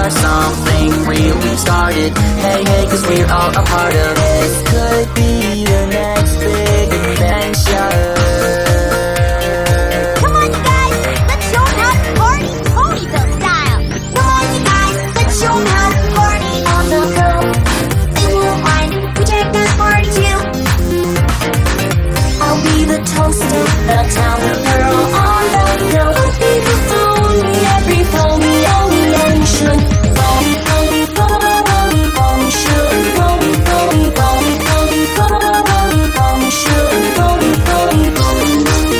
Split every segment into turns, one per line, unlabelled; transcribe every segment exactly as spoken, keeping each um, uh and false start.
are something really started. Hey, hey, cause we're all a part of this. Could be the next big adventure.
Come on, you guys, let's show 'em how to party, Ponyville style. Come on, you guys, let's show 'em how to party on the go. They won't mind, we take this party too. I'll be the toaster, the town girl on the go. I'll be the phony, every phony, only and should. Phony, phony, phony, phony, should. Phony, phony, phony, phony, phony, phony, should. Phony, phony, phony.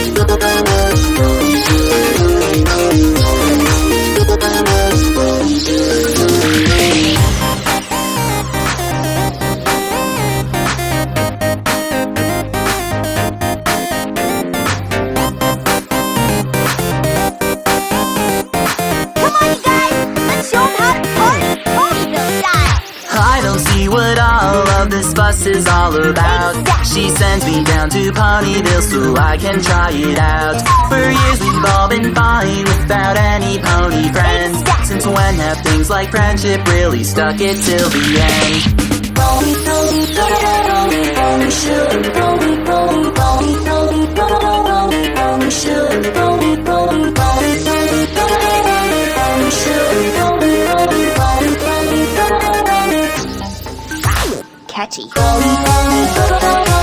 I don't see what all of this fuss is all about. She sends me down to Ponyville so I can try it out. For years we've all been fine without any pony friends. Since when have things like friendship really stuck it till the end?
Pony, pony, pony, pony, should. Pony, pony, pony, pony, pony, pony, should. Pony, pony, pony, pony, pony, pony, should. Pony, pony, pony, pony, pony. Catchy. Pony, pony, pony,